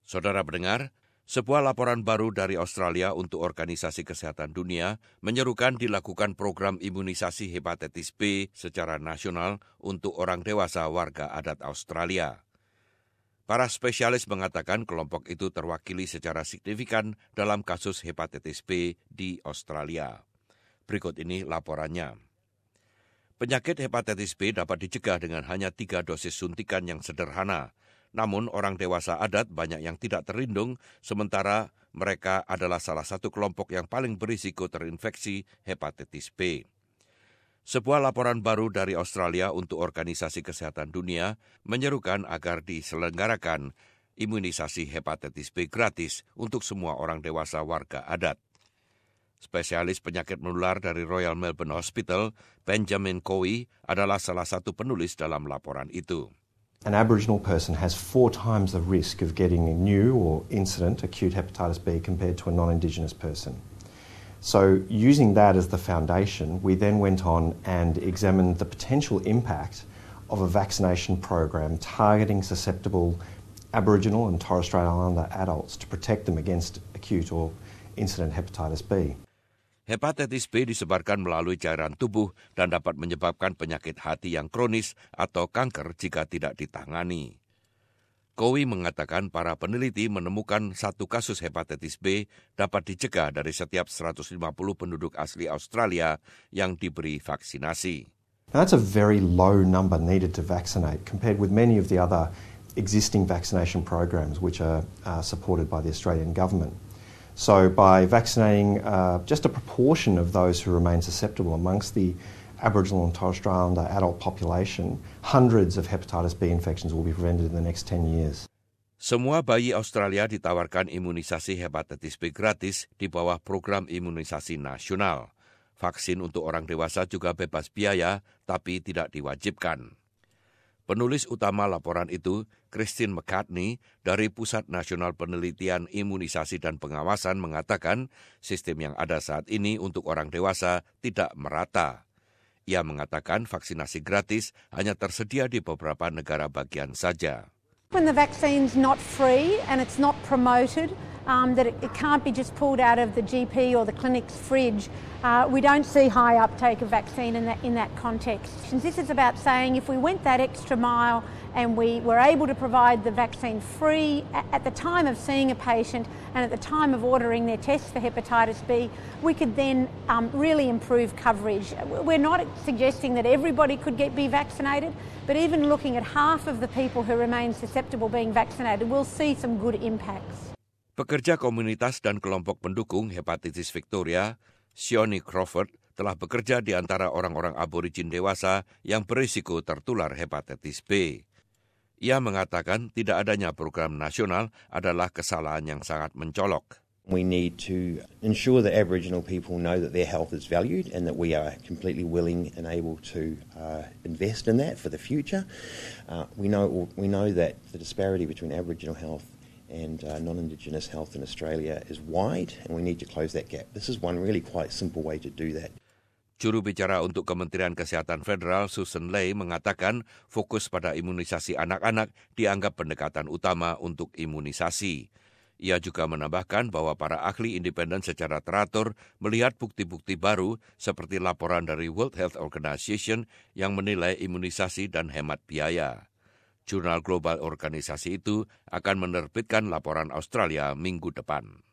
Saudara pendengar, sebuah laporan baru dari Australia untuk Organisasi Kesehatan Dunia menyerukan dilakukan program imunisasi hepatitis B secara nasional untuk orang dewasa warga adat Australia. Para spesialis mengatakan kelompok itu terwakili secara signifikan dalam kasus hepatitis B di Australia. Berikut ini laporannya. Penyakit hepatitis B dapat dicegah dengan hanya 3 dosis suntikan yang sederhana. Namun orang dewasa adat banyak yang tidak terlindung, sementara mereka adalah salah satu kelompok yang paling berisiko terinfeksi hepatitis B. Sebuah laporan baru dari Australia untuk Organisasi Kesehatan Dunia menyerukan agar diselenggarakan imunisasi hepatitis B gratis untuk semua orang dewasa warga adat. Spesialis penyakit menular dari Royal Melbourne Hospital, Benjamin Cowie, adalah salah satu penulis dalam laporan itu. An Aboriginal person has 4 times the risk of getting a new or incident acute hepatitis B compared to a non-Indigenous person. So using that as the foundation, we then went on and examined the potential impact of a vaccination program targeting susceptible Aboriginal and Torres Strait Islander adults to protect them against acute or incident hepatitis B. Hepatitis B disebarkan melalui cairan tubuh dan dapat menyebabkan penyakit hati yang kronis atau kanker jika tidak ditangani. Cowie mengatakan para peneliti menemukan satu kasus hepatitis B dapat dicegah dari setiap 150 penduduk asli Australia yang diberi vaksinasi. Now, that's a very low number needed to vaccinate compared with many of the other existing vaccination programs which are supported by the Australian government. So by vaccinating just a proportion of those who remain susceptible amongst the Aboriginal and Torres Strait Islander adult population, hundreds of hepatitis B infections will be prevented in the next 10 years. Semua bayi Australia ditawarkan imunisasi hepatitis B gratis di bawah program imunisasi nasional. Vaksin untuk orang dewasa juga bebas biaya, tapi tidak diwajibkan. Penulis utama laporan itu, Christine McCartney, dari Pusat Nasional Penelitian Imunisasi dan Pengawasan mengatakan sistem yang ada saat ini untuk orang dewasa tidak merata. Ia mengatakan vaksinasi gratis hanya tersedia di beberapa negara bagian saja. When the vaccine's not free and it's not promoted, that it can't be just pulled out of the GP or the clinic's fridge, we don't see high uptake of vaccine in that context. This is about saying if we went that extra mile and we were able to provide the vaccine free at the time of seeing a patient and at the time of ordering their test for hepatitis B, we could then really improve coverage. We're not suggesting that everybody could be vaccinated, but even looking at half of the people who remain susceptible being vaccinated, we'll see some good impacts. Pekerja komunitas dan kelompok pendukung hepatitis Victoria, Sione Crawford, telah bekerja di antara orang-orang aborigin dewasa yang berisiko tertular hepatitis B. Ia mengatakan tidak adanya program nasional adalah kesalahan yang sangat mencolok. We need to ensure that Aboriginal people know that their health is valued and that we are completely willing and able to invest in that for the future. We know that the disparity between Aboriginal health and non-Indigenous health in Australia is wide, and we need to close that gap. This is one really quite simple way to do that. Juru bicara untuk Kementerian Kesehatan Federal Susan Ley mengatakan fokus pada imunisasi anak-anak dianggap pendekatan utama untuk imunisasi. Ia juga menambahkan bahwa para ahli independen secara teratur melihat bukti-bukti baru seperti laporan dari World Health Organization yang menilai imunisasi dan hemat biaya. Jurnal global organisasi itu akan menerbitkan laporan Australia minggu depan.